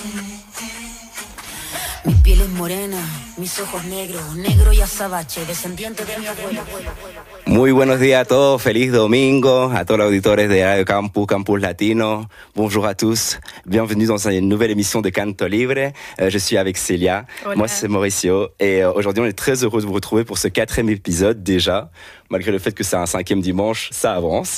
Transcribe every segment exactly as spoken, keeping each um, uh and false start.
Mi piel es morena, mis ojos negros, negro y azabache, descendiente de mi abuelo. Muy buenos días a todos, feliz domingo à tous les auditeurs de Radio Campus, Campus Latino. Bonjour à tous, bienvenue dans une nouvelle émission de Canto Libre. Euh, je suis avec Célia, Hola. Moi c'est Mauricio et euh, aujourd'hui on est très heureux de vous retrouver pour ce quatrième épisode déjà. Malgré le fait que c'est un cinquième dimanche, ça avance.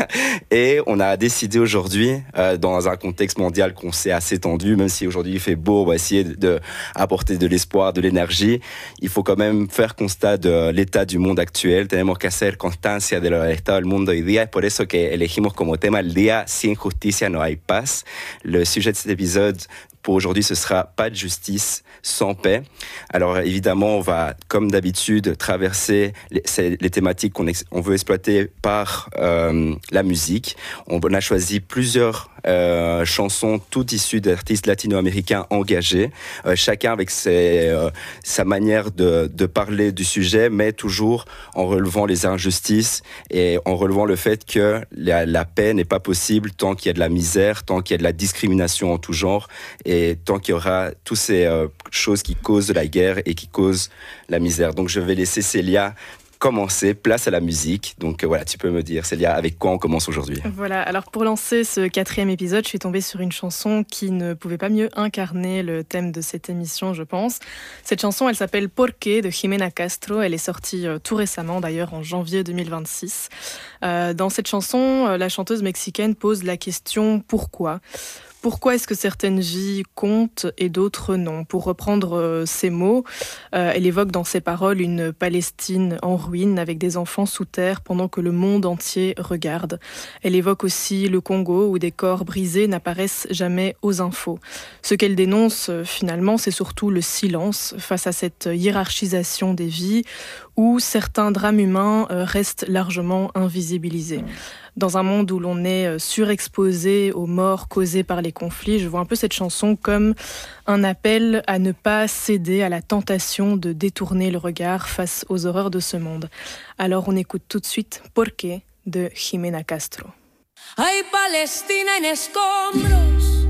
Et on a décidé aujourd'hui, euh, dans un contexte mondial qu'on sait assez tendu, même si aujourd'hui il fait beau, on va essayer de, de apporter de l'espoir, de l'énergie. Il faut quand même faire constat de l'état du monde actuel. Tenemos que hacer constancia del estado del mundo hoy día. Es por eso que elegimos como tema el día Sin justicia no hay paz. Le sujet de cet épisode pour aujourd'hui, ce sera pas de justice sans paix. Alors évidemment, on va, comme d'habitude, traverser les, les thématiques qu'on ex, on veut exploiter par euh, la musique. On a choisi plusieurs euh, chansons, toutes issues d'artistes latino-américains engagés, euh, chacun avec ses, euh, sa manière de, de parler du sujet, mais toujours en relevant les injustices et en relevant le fait que la, la paix n'est pas possible tant qu'il y a de la misère, tant qu'il y a de la discrimination en tout genre. Et tant qu'il y aura toutes ces euh, choses qui causent la guerre et qui causent la misère. Donc je vais laisser Célia commencer, place à la musique. Donc euh, voilà, tu peux me dire, Célia, avec quoi on commence aujourd'hui ? Voilà, alors pour lancer ce quatrième épisode, je suis tombée sur une chanson qui ne pouvait pas mieux incarner le thème de cette émission, je pense. Cette chanson, elle s'appelle Porqué de Jimena Castro. Elle est sortie euh, tout récemment, d'ailleurs en janvier deux mille vingt-six. Euh, dans cette chanson, euh, la chanteuse mexicaine pose la question « Pourquoi ?» Pourquoi est-ce que certaines vies comptent et d'autres non ? Pour reprendre euh, ces mots, euh, elle évoque dans ses paroles une Palestine en ruine avec des enfants sous terre pendant que le monde entier regarde. Elle évoque aussi le Congo où des corps brisés n'apparaissent jamais aux infos. Ce qu'elle dénonce euh, finalement, c'est surtout le silence face à cette hiérarchisation des vies où certains drames humains euh, restent largement invisibilisés. Dans un monde où l'on est surexposé aux morts causées par les conflits, je vois un peu cette chanson comme un appel à ne pas céder à la tentation de détourner le regard face aux horreurs de ce monde. Alors on écoute tout de suite Porqué de Jimena Castro. Hay Palestina en escombros,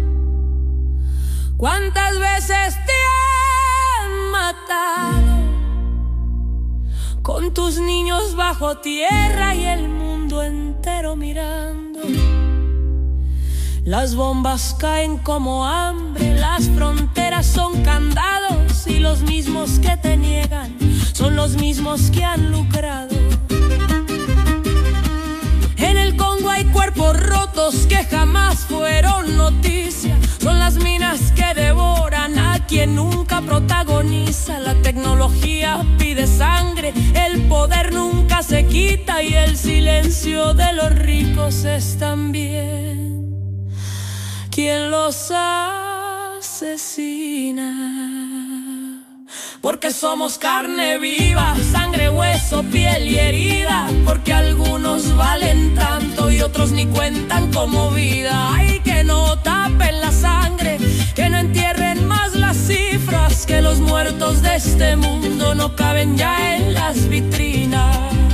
¿cuántas veces te han matado? Con tus niños bajo tierra y el mundo entero mirando. Las bombas caen como hambre, las fronteras son candados y los mismos que te niegan son los mismos que han lucrado. En el Congo hay cuerpos rotos que jamás fueron noticia. Son las minas que devoran a quien nunca protagoniza. La tecnología pide sangre, el poder nunca se quita y el silencio de los ricos es también quien los asesina. Porque somos carne viva, sangre, hueso, piel y herida. Porque algunos valen tanto y otros ni cuentan como vida. Ay, que no tapen la sangre, que no entierren más las cifras. Que los muertos de este mundo no caben ya en las vitrinas.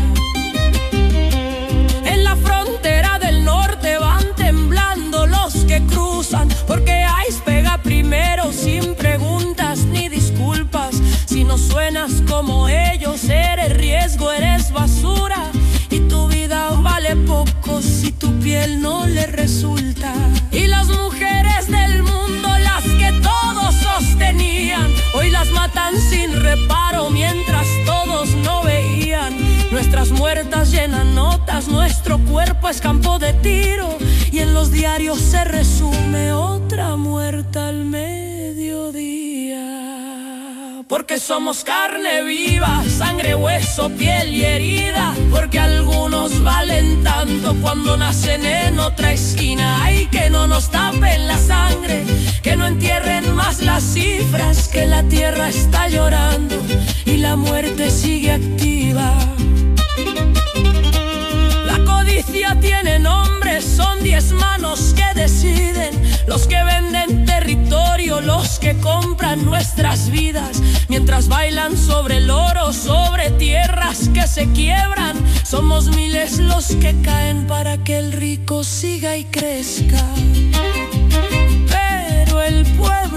En la frontera del norte van temblando los que cruzan. Porque ICE pega primero sin preguntas ni disculpas. Si no suenas como ellos, eres riesgo, eres basura. Y tu vida vale poco si tu piel no le resulta. Y las mujeres del mundo, las que todos sostenían, hoy las matan sin reparo mientras todos no veían. Nuestras muertas llenan notas, nuestro cuerpo es campo de tiro. Y en los diarios se resume otra muerta al mediodía. Porque somos carne viva, sangre, hueso, piel y herida. Porque algunos valen tanto cuando nacen en otra esquina. Ay, que no nos tapen la sangre, que no entierren más las cifras. Que la tierra está llorando y la muerte sigue activa. La codicia tiene nombre, son diez manos que deciden. Los que venden territorio, los que compran nuestras vidas. Mientras bailan sobre el oro, sobre tierras que se quiebran. Somos miles los que caen para que el rico siga y crezca. Pero el pueblo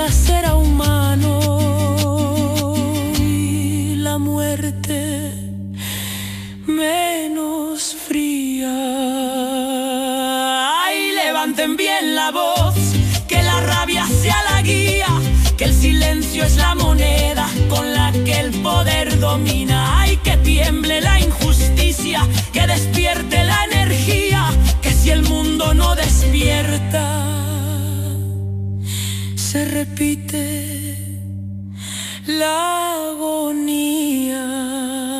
más era humano y la muerte menos fría. Ay, levanten bien la voz, que la rabia sea la guía, que el silencio es la moneda con la que el poder domina. Ay, que tiemble la injusticia, que despierte la energía, que si el mundo no despierta, se repite la agonía.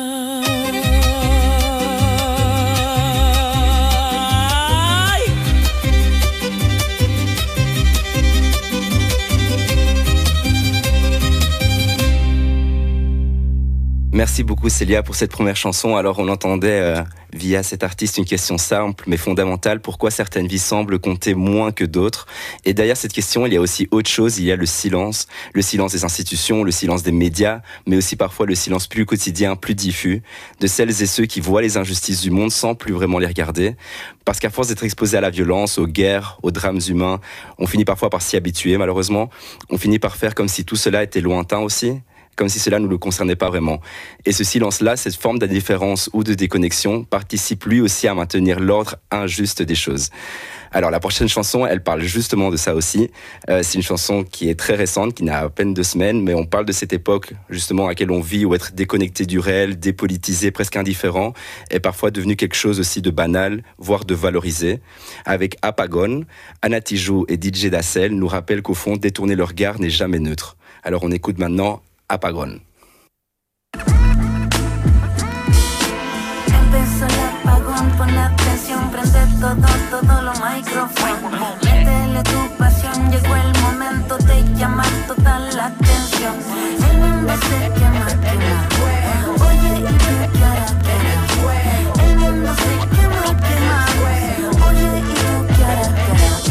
Merci beaucoup Célia pour cette première chanson. Alors on entendait euh, via cet artiste une question simple mais fondamentale. Pourquoi certaines vies semblent compter moins que d'autres? Et derrière cette question, il y a aussi autre chose. Il y a le silence. Le silence des institutions, le silence des médias, mais aussi parfois le silence plus quotidien, plus diffus, de celles et ceux qui voient les injustices du monde sans plus vraiment les regarder. Parce qu'à force d'être exposés à la violence, aux guerres, aux drames humains, on finit parfois par s'y habituer malheureusement. On finit par faire comme si tout cela était lointain aussi, comme si cela ne nous concernait pas vraiment. Et ce silence-là, cette forme d'indifférence ou de déconnexion, participe lui aussi à maintenir l'ordre injuste des choses. Alors la prochaine chanson, elle parle justement de ça aussi. Euh, c'est une chanson qui est très récente, qui n'a à peine deux semaines, mais on parle de cette époque justement à laquelle on vit, où être déconnecté du réel, dépolitisé, presque indifférent, est parfois devenu quelque chose aussi de banal, voire de valorisé. Avec Apagón, Ana Tijoux et D J Dassel nous rappellent qu'au fond, détourner le regard n'est jamais neutre. Alors on écoute maintenant Apagón. Empezó el apagón, pon atención, prende todo, todo lo micrófono. Métele tu pasión, llegó el momento de llamar toda la atención. El mundo se quema, quema. Oye, ¿y tú qué harás, qué harás? El mundo se quema, quema. Oye, ¿y tú qué harás, qué harás?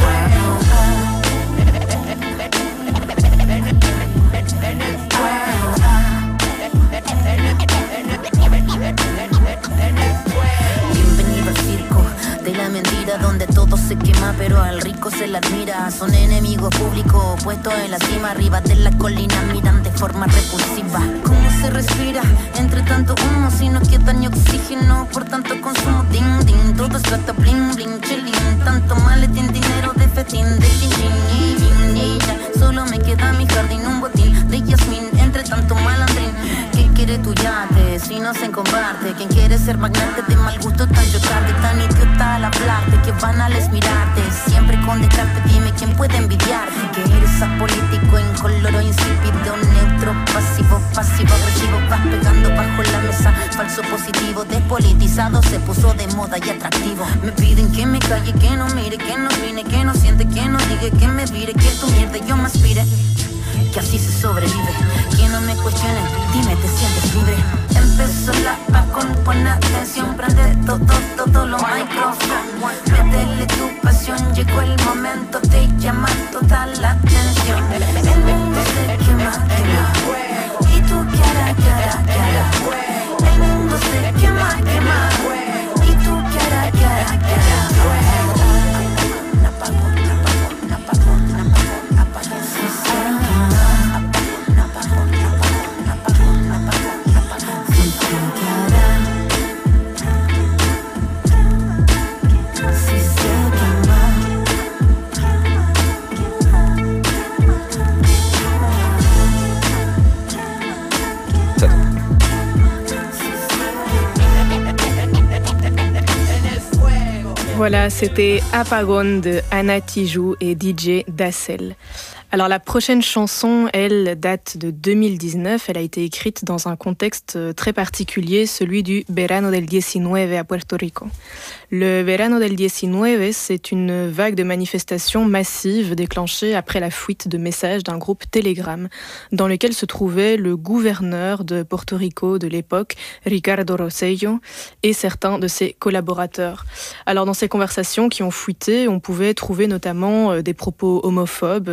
Bienvenido al circo de la mentira, donde todo se quema pero al rico se la admira. Son enemigos públicos puestos en la cima, arriba de la colina miran de forma repulsiva. ¿Cómo se respira entre tanto humo si no queda ni oxígeno por tanto consumo? Ding ding, todo es plata bling bling chilling, tanto maletín, dinero de festín, de chin chin y y ya. Solo me queda mi jardín, un botín de yasmín entre tanto malandrín. ¿Qué quiere tu yate si no se comparte? ¿Quién quiere ser magnate de mal gusto tan chocante? Tan idiota al hablarte que banales mirarte, siempre con descarte. Dime quién puede envidiarte, que eres apolítico, incoloro, insípido, neutro, pasivo, pasivo, agresivo. Vas pegando bajo la mesa, falso positivo, despolitizado, se puso de moda y atractivo. Me piden que me calle, que no mire, que no vine, que no siente, que no diga, que me vire, que tu mierda yo me aspire, que así se sobrevive. Que no me cuestione, dime, ¿te sientes libre? Empezó el apagón, pon atención, prende todo, todo lo micrófono. Métele tu pasión, llegó el momento de llamar toda la atención. El mundo se quema, quema. ¿Y tú qué harás, qué harás, qué harás? El mundo se quema, quema. ¿Y tú qué harás, qué harás, qué harás? Voilà, c'était Apagón de Ana Tijoux et D J Dassel. Alors la prochaine chanson, elle, date de deux mille dix-neuf. Elle a été écrite dans un contexte très particulier, celui du Verano del diecinueve à Puerto Rico. Le Verano del diecinueve, c'est une vague de manifestations massives déclenchée après la fuite de messages d'un groupe Telegram dans lequel se trouvait le gouverneur de Porto Rico de l'époque, Ricardo Rossello, et certains de ses collaborateurs. Alors dans ces conversations qui ont fuité, on pouvait trouver notamment des propos homophobes, sexistes,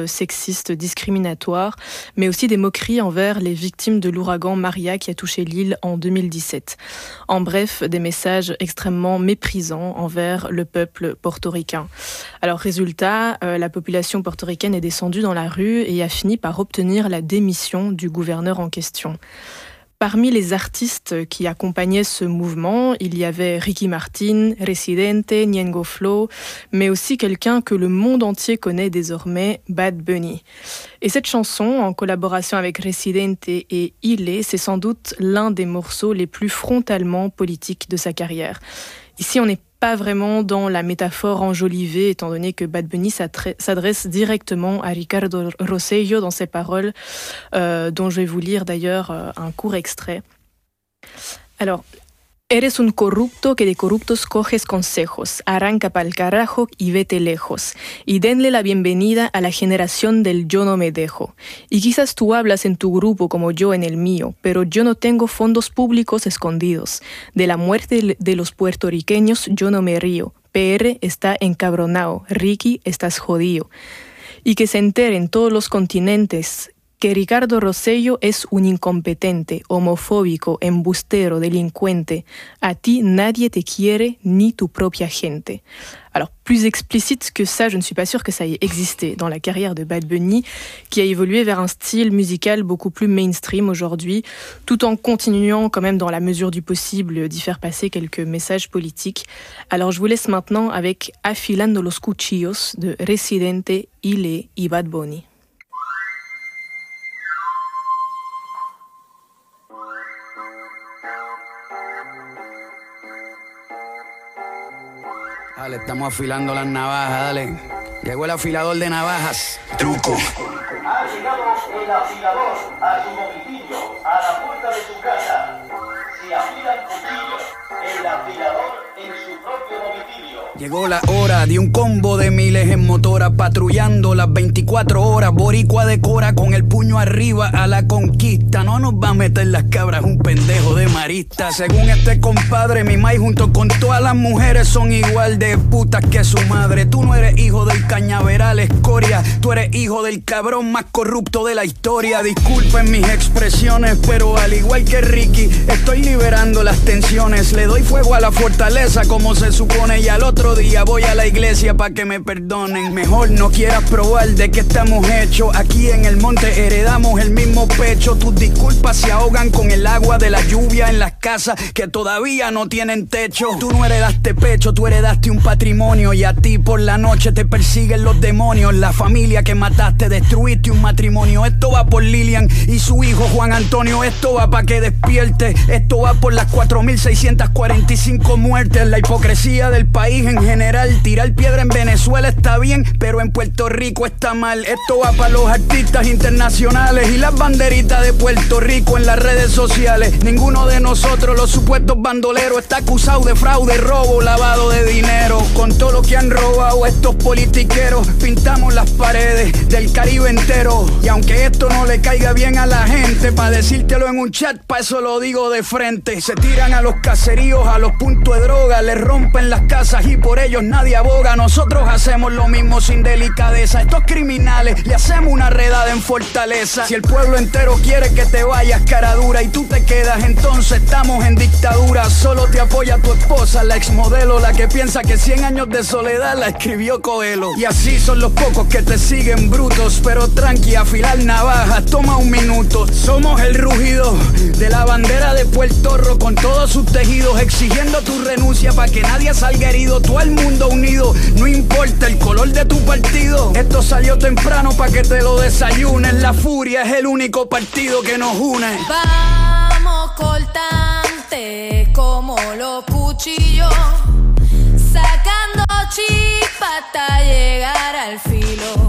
racistes discriminatoires, mais aussi des moqueries envers les victimes de l'ouragan Maria qui a touché l'île en deux mille dix-sept. En bref, des messages extrêmement méprisants envers le peuple portoricain. Alors résultat, euh, la population portoricaine est descendue dans la rue et a fini par obtenir la démission du gouverneur en question. Parmi les artistes qui accompagnaient ce mouvement, il y avait Ricky Martin, Residente, Ñengo Flow, mais aussi quelqu'un que le monde entier connaît désormais, Bad Bunny. Et cette chanson, en collaboration avec Residente et Ile, c'est sans doute l'un des morceaux les plus frontalement politiques de sa carrière. Ici, on n'est pas vraiment dans la métaphore enjolivée, étant donné que Bad Bunny s'adresse directement à Ricardo Rossello dans ses paroles, euh, dont je vais vous lire d'ailleurs euh, un court extrait. Alors, eres un corrupto que de corruptos coges consejos, arranca pa'l carajo y vete lejos, y denle la bienvenida a la generación del yo no me dejo. Y quizás tú hablas en tu grupo como yo en el mío, pero yo no tengo fondos públicos escondidos. De la muerte de los puertorriqueños yo no me río. P R está encabronado, Ricky estás jodido. Y que se enteren todos los continentes que Ricardo Rossello es un incompetente, homofóbico, embustero, delincuente. A ti nadie te quiere, ni tu propia gente. Alors, plus explicite que ça, je ne suis pas sûre que ça ait existé dans la carrière de Bad Bunny, qui a évolué vers un style musical beaucoup plus mainstream aujourd'hui, tout en continuant quand même dans la mesure du possible d'y faire passer quelques messages politiques. Alors, je vous laisse maintenant avec Afilando los Cuchillos de Residente, Ile y Bad Bunny. Dale, estamos afilando las navajas, dale. Llegó el afilador de navajas. Truco. Ha llegado el afilador a su domicilio, a la puerta de su casa. Si afilan cuchillos, el afilador en su propio domicilio. Llegó la hora de un combo de miles en motora, patrullando las veinticuatro horas. Boricua decora con el puño arriba a la conquista. No nos va a meter las cabras un pendejo de marista. Según este compadre, mi maíz junto con todas las mujeres son igual de putas que su madre. Tú no eres hijo del cañaveral escoria, tú eres hijo del cabrón más corrupto de la historia. Disculpen mis expresiones, pero al igual que Ricky, estoy liberando las tensiones. Le doy fuego a la fortaleza como se supone y al otro día voy a la iglesia pa' que me perdonen. Mejor no quieras probar de qué estamos hechos. Aquí en el monte heredamos el mismo pecho. Tus disculpas se ahogan con el agua de la lluvia en las casas que todavía no tienen techo. Tú no heredaste pecho, tú heredaste un patrimonio y a ti por la noche te persiguen los demonios. La familia que mataste, destruiste un matrimonio. Esto va por Lilian y su hijo Juan Antonio. Esto va pa' que despierte. Esto va por las cuatro mil seiscientas cuarenta y cinco muertes. La hipocresía del país en general. Tirar piedra en Venezuela está bien, pero en Puerto Rico está mal. Esto va para los artistas internacionales y las banderitas de Puerto Rico en las redes sociales. Ninguno de nosotros, los supuestos bandoleros, está acusado de fraude, robo, lavado de dinero. Con todo lo que han robado estos politiqueros, pintamos las paredes del Caribe entero. Y aunque esto no le caiga bien a la gente, pa' decírtelo en un chat, pa' eso lo digo de frente. Se tiran a los caseríos, a los puntos de droga, les rompen las casas y por ellos nadie aboga. Nosotros hacemos lo mismo sin delicadeza. Estos criminales le hacemos una redada en Fortaleza. Si el pueblo entero quiere que te vayas cara dura y tú te quedas, entonces estamos en dictadura. Solo te apoya tu esposa, la exmodelo, la que piensa que cien años de soledad la escribió Coelho. Y así son los pocos que te siguen brutos, pero tranqui, afilar navajas toma un minuto. Somos el rugido de la bandera de Puerto Rico con todos sus tejidos, exigiendo tu renuncia pa' que nadie salga herido. Todo el mundo unido, no importa el color de tu partido. Esto salió temprano pa' que te lo desayunes. La furia es el único partido que nos une. Vamos cortante como los cuchillos, sacando chispa hasta llegar al filo.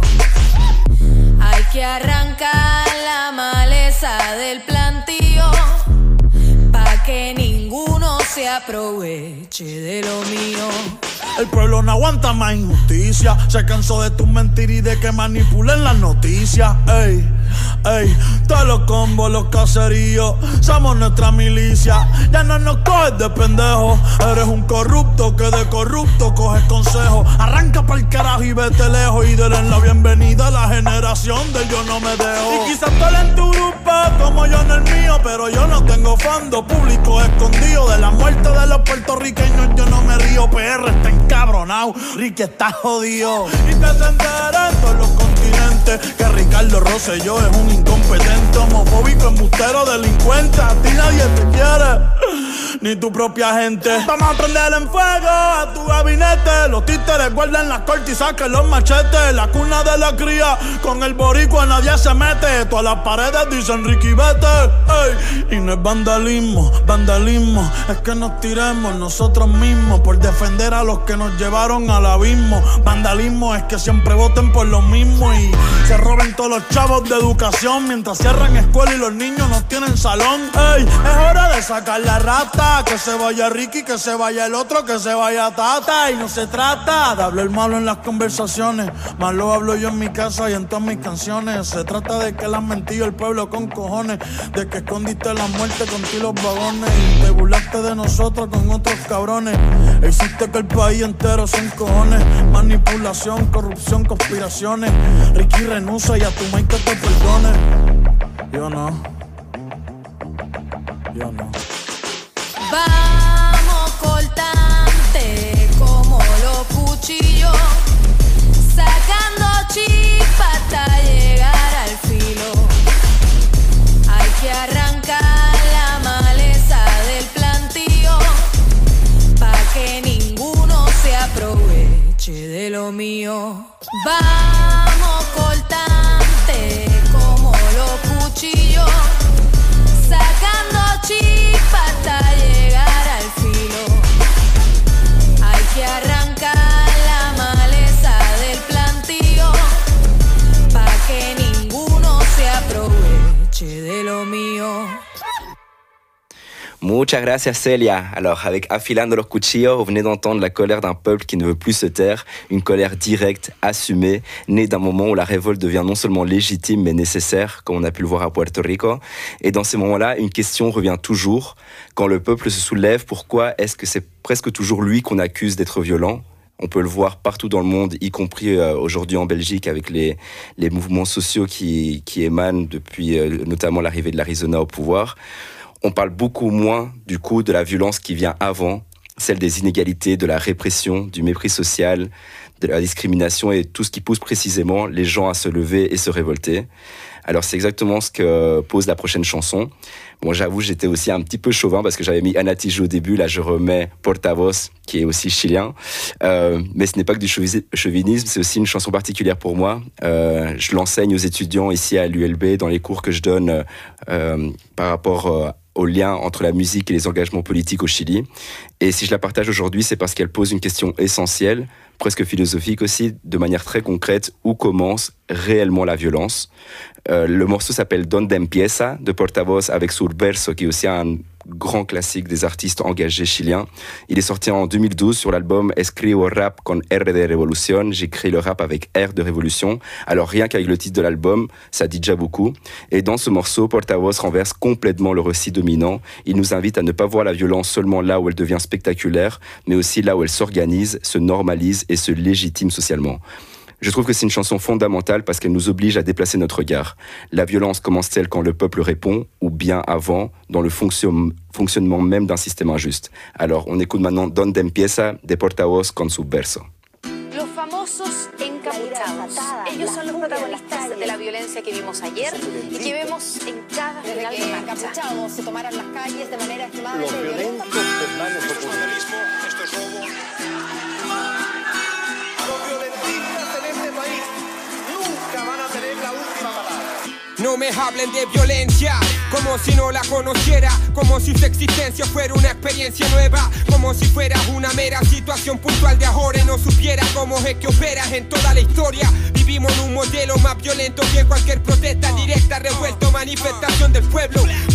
Hay que arrancar la maleza del plantío pa' que ninguno se aproveche de lo mío. El pueblo no aguanta más injusticia. Se cansó de tus mentiras y de que manipulen las noticias. Ey. Ey, todos los combos, los caseríos, somos nuestra milicia. Ya no nos coges de pendejo. Eres un corrupto que de corrupto coges consejo. Arranca pa'l carajo y vete lejos. Y denle la bienvenida a la generación de yo no me dejo. Y quizás tú en tu grupo como yo en el mío, pero yo no tengo fondo público escondido. De la muerte de los puertorriqueños yo no me río. P R está encabronado, Ricky está jodido. Y que se enteren todos los continentes que Ricardo Rosselló es un incompetente, homofóbico, embustero, delincuente. A ti nadie te quiere, ni tu propia gente. Vamos a prender en fuego a tu gabinete. Los títeres guardan las cortes y saquen los machetes. La cuna de la cría, con el boricua nadie se mete. Todas las paredes dicen Ricky vete. Ey. Y no es vandalismo, vandalismo es que nos tiremos nosotros mismos por defender a los que nos llevaron al abismo. Vandalismo es que siempre voten por lo mismo y se roben todos los chavos de educación mientras cierran escuela y los niños no tienen salón. Ey, es hora de sacar la rata. Que se vaya Ricky, que se vaya el otro, que se vaya Tata. Y no se trata de hablar malo en las conversaciones, más lo hablo yo en mi casa y en todas mis canciones. Se trata de que le han mentido el pueblo con cojones, de que escondiste la muerte con ti los vagones y te burlaste de nosotros con otros cabrones. E hiciste que el país entero se encojones. Manipulación, corrupción, conspiraciones. Ricky renuncia y a tu maíz que te perdone. Yo no, yo no. Vamos cortante como los cuchillos, sacando chispa hasta llegar al filo. Hay que arrancar la maleza del plantío, pa' que ninguno se aproveche de lo mío. Vamos cortante como los cuchillos, sacando chispa hasta llegar al filo. Hay que arrancar la maleza del plantío, pa' que ninguno se aproveche de lo mío. Muchas gracias Celia. Alors avec Affilando los Cuchillos, vous venez d'entendre la colère d'un peuple qui ne veut plus se taire, une colère directe, assumée, née d'un moment où la révolte devient non seulement légitime mais nécessaire, comme on a pu le voir à Puerto Rico. Et dans ces moments-là, une question revient toujours. Quand le peuple se soulève, pourquoi est-ce que c'est presque toujours lui qu'on accuse d'être violent ? On peut le voir partout dans le monde, y compris euh, aujourd'hui en Belgique avec les, les mouvements sociaux qui, qui émanent depuis euh, notamment l'arrivée de l'Arizona au pouvoir. On parle beaucoup moins, du coup, de la violence qui vient avant, celle des inégalités, de la répression, du mépris social, de la discrimination et tout ce qui pousse précisément les gens à se lever et se révolter. Alors c'est exactement ce que pose la prochaine chanson. Bon, j'avoue, j'étais aussi un petit peu chauvin parce que j'avais mis Ana Tijoux au début, là je remets Portavoz, qui est aussi chilien. Euh, mais ce n'est pas que du chauvinisme, c'est aussi une chanson particulière pour moi. Euh, je l'enseigne aux étudiants ici à l'U L B, dans les cours que je donne euh, par rapport euh, au lien entre la musique et les engagements politiques au Chili. Et si je la partage aujourd'hui, c'est parce qu'elle pose une question essentielle, presque philosophique aussi, de manière très concrète, où commence réellement la violence. Euh, le morceau s'appelle Donde Empieza, de Portavoz, avec Subverso, qui est aussi un grand classique des artistes engagés chiliens. Il est sorti en deux mille douze sur l'album Escribo Rap con R de Revolución. J'écris le rap avec R de Révolution. Alors rien qu'avec le titre de l'album, ça dit déjà beaucoup. Et dans ce morceau, Portavoz renverse complètement le récit dominant. Il nous invite à ne pas voir la violence seulement là où elle devient spectaculaire, mais aussi là où elle s'organise, se normalise et se légitime socialement. Je trouve que c'est une chanson fondamentale parce qu'elle nous oblige à déplacer notre regard. La violence commence-t-elle quand le peuple répond ou bien avant, dans le fonction- fonctionnement même d'un système injuste? Alors, on écoute maintenant Donde Empieza de Portavoz con Subverso. Los famosos encapuchados. Ellos son los protagonistas de la violencia que vimos ayer y que vemos en cada final de marcha. Los encapuchados se tomaran las calles de manera extremadamente violenta. Esto es vandalismo, esto es robo. Los violentistas en este país nunca van a tener la última palabra. No me hablen de violencia, como si no la conociera, como si su existencia fuera una experiencia nueva, como si fuera una mera situación puntual de ahora y no supiera cómo es que operas en toda la historia. Vivimos en un modelo más violento que cualquier protesta directa, revuelto, manifestación del pueblo. Podemos ver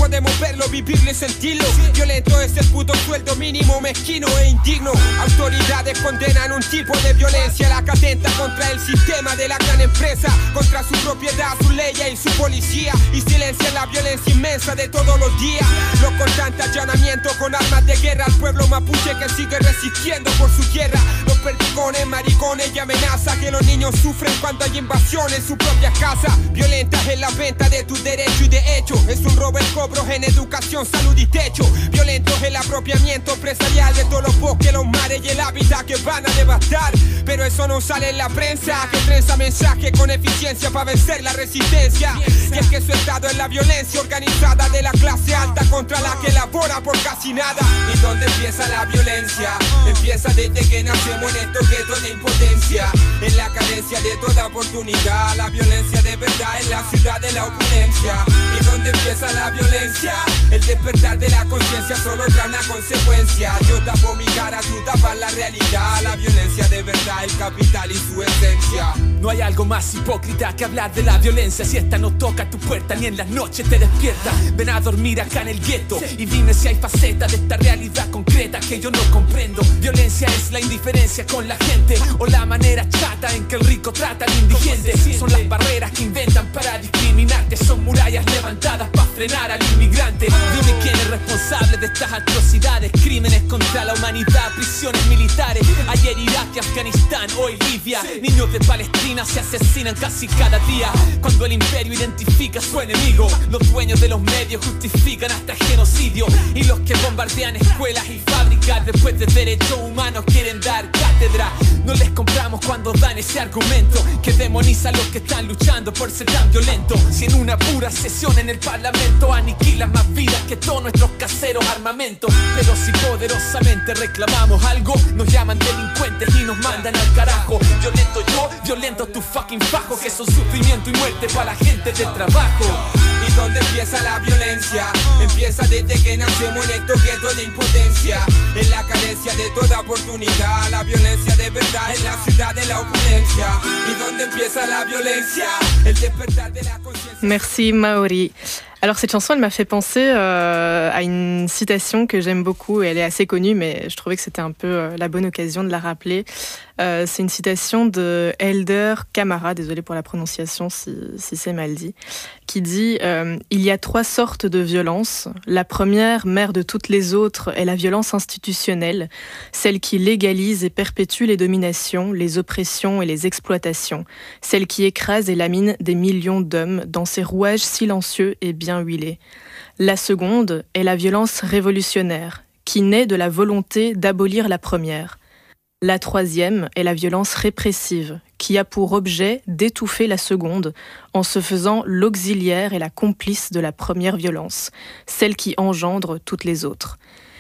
verlo, vivirlo y sentirlo. Violento es el puto sueldo mínimo, mezquino e indigno. Autoridades condenan un tipo de violencia, la que atenta contra el sistema de la gran empresa, contra su propiedad, su ley y su policía, y silencian la violencia inmensa de todos los días. Los constantes allanamientos con armas de guerra al pueblo mapuche que sigue resistiendo por su tierra. Los perdigones, maricones y amenazas que los niños sufren cuando hay invasión en sus propias casas. Violentas en la venta de tus derechos y de hecho es un robo el cobro en educación, salud y techo. Violentos el apropiamiento empresarial de todos los bosques, los mares y el hábitat que van a devastar. Pero eso no sale en la prensa, que trenza mensaje con eficiencia para vencer la resistencia. Y es que su estado es la violencia organizada de la clase alta contra la que labora por casi nada. ¿Y dónde empieza la violencia? Empieza desde que nacemos en estos guetos de impotencia, en la carencia de toda oportunidad. La violencia de verdad en la ciudad de la opulencia. ¿Y dónde empieza la violencia? El despertar de la conciencia solo trae una consecuencia. Yo tapo mi cara, tú tapas la realidad. La violencia de verdad, el capital y su esencia. No hay algo más hipócrita que hablar de la violencia. Si esta no toca tu puerta ni en las noches te despierta. Ven a dormir acá en el gueto y dime si hay facetas de esta realidad concreta que yo no comprendo. Violencia es la indiferencia con la gente o la manera chata en que el rico trata al indigente. Son las barreras que inventan para discriminarte. Son murallas levantadas para frenar al inmigrante. Dime quién es responsable de estas atrocidades, crímenes contra la humanidad, prisiones militares. Ayer Irak y Afganistán, hoy Libia. Niños de Palestina se asesinan casi cada día. Cuando el imperio identifica a su enemigo, los dueños de los medios justifican hasta genocidio. Y los que bombardean escuelas y fábricas después de derechos humanos quieren dar cátedra. No les compramos cuando dan ese argumento que demoniza a los que están luchando por ser tan violentos. Si en una pura sesión en el parlamento aniquilan más vidas que todos nuestros caseros armamentos. Pero si poderosamente reclamamos algo, nos llaman delincuentes y nos mandan al carajo. Violento yo, violento tu fucking fajo, que son sufrimiento y muerte para la gente del trabajo. ¿Y dónde empieza la violencia? Empieza desde que nacemos en estos guetos de impotencia, en la carencia de toda oportunidad. La violencia de verdad en la ciudad de la opulencia. ¿Y dónde empieza la violencia? El despertar de la conciencia. Merci Maori. Alors cette chanson, elle m'a fait penser euh, à une citation que j'aime beaucoup. Elle est assez connue, mais je trouvais que c'était un peu euh, la bonne occasion de la rappeler. Euh, c'est une citation de Elder Camara, désolée pour la prononciation si, si c'est mal dit, qui dit euh, « Il y a trois sortes de violence. La première, mère de toutes les autres, est la violence institutionnelle, celle qui légalise et perpétue les dominations, les oppressions et les exploitations, celle qui écrase et lamine des millions d'hommes dans ses rouages silencieux et bien huilés. La seconde est la violence révolutionnaire, qui naît de la volonté d'abolir la première. La troisième est la violence répressive, qui a pour objet d'étouffer la seconde en se faisant l'auxiliaire et la complice de la première violence, celle qui engendre toutes les autres.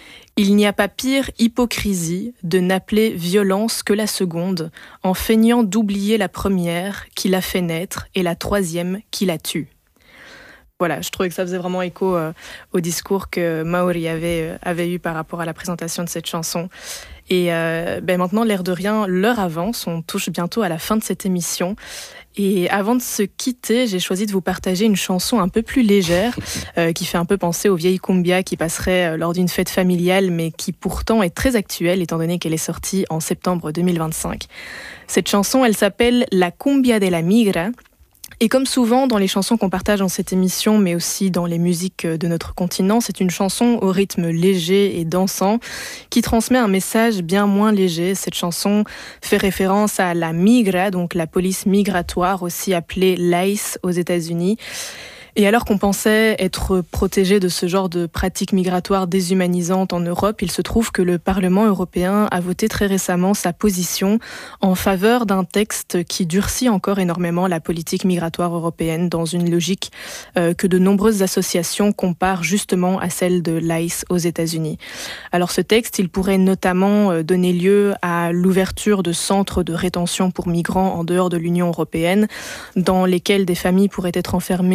Il n'y a pas pire hypocrisie de n'appeler violence que la seconde, en feignant d'oublier la première qui l'a fait naître et la troisième qui la tue. » Voilà, je trouvais que ça faisait vraiment écho euh, au discours que Maori avait, euh, avait eu par rapport à la présentation de cette chanson. Et euh, ben maintenant, l'air de rien, l'heure avance, on touche bientôt à la fin de cette émission. Et avant de se quitter, j'ai choisi de vous partager une chanson un peu plus légère, euh, qui fait un peu penser aux vieilles cumbias qui passeraient lors d'une fête familiale, mais qui pourtant est très actuelle, étant donné qu'elle est sortie en septembre deux mille vingt-cinq. Cette chanson, elle s'appelle La Cumbia de la Migra. Et comme souvent dans les chansons qu'on partage dans cette émission, mais aussi dans les musiques de notre continent, c'est une chanson au rythme léger et dansant qui transmet un message bien moins léger. Cette chanson fait référence à la migra, donc la police migratoire, aussi appelée l'I C E aux États-Unis. Et alors qu'on pensait être protégé de ce genre de pratiques migratoires déshumanisantes en Europe, il se trouve que le Parlement européen a voté très récemment sa position en faveur d'un texte qui durcit encore énormément la politique migratoire européenne dans une logique euh, que de nombreuses associations comparent justement à celle de l'I C E aux États-Unis. Alors ce texte, il pourrait notamment donner lieu à l'ouverture de centres de rétention pour migrants en dehors de l'Union européenne, dans lesquels des familles pourraient être enfermées jusqu'à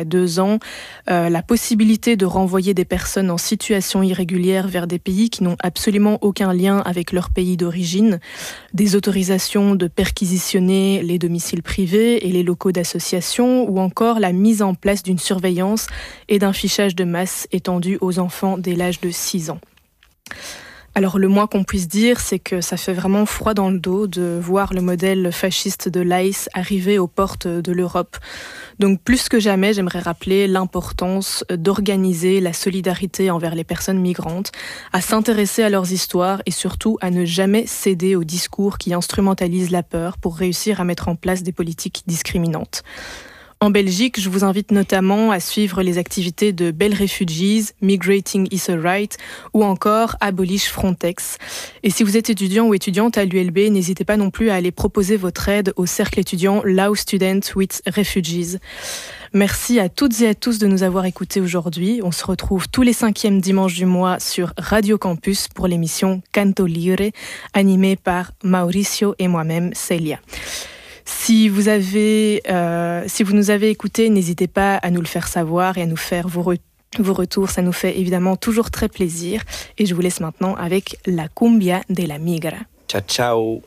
deux ans, euh, la possibilité de renvoyer des personnes en situation irrégulière vers des pays qui n'ont absolument aucun lien avec leur pays d'origine, des autorisations de perquisitionner les domiciles privés et les locaux d'association, ou encore la mise en place d'une surveillance et d'un fichage de masse étendu aux enfants dès l'âge de six ans. Alors le moins qu'on puisse dire, c'est que ça fait vraiment froid dans le dos de voir le modèle fasciste de l'A I S arriver aux portes de l'Europe. Donc plus que jamais, j'aimerais rappeler l'importance d'organiser la solidarité envers les personnes migrantes, à s'intéresser à leurs histoires et surtout à ne jamais céder aux discours qui instrumentalisent la peur pour réussir à mettre en place des politiques discriminantes. En Belgique, je vous invite notamment à suivre les activités de Bell Refugees, Migrating is a Right ou encore Abolish Frontex. Et si vous êtes étudiant ou étudiante à l'U L B, n'hésitez pas non plus à aller proposer votre aide au cercle étudiant Lao Student with Refugees. Merci à toutes et à tous de nous avoir écoutés aujourd'hui. On se retrouve tous les cinquièmes dimanches du mois sur Radio Campus pour l'émission Canto Libre, animée par Mauricio et moi-même, Celia. Si vous, avez, euh, si vous nous avez écoutés, n'hésitez pas à nous le faire savoir et à nous faire vos, re- vos retours. Ça nous fait évidemment toujours très plaisir. Et je vous laisse maintenant avec la cumbia de la migra. Ciao, ciao.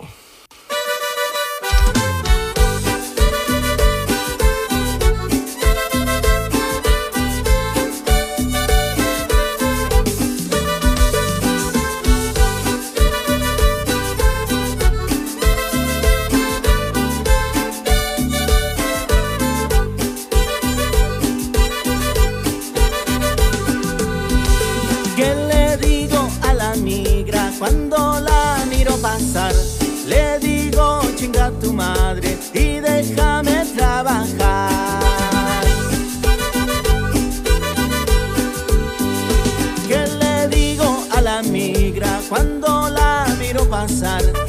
Cuando la miro pasar, le digo chinga tu madre y déjame trabajar. ¿Qué le digo a la migra cuando la miro pasar?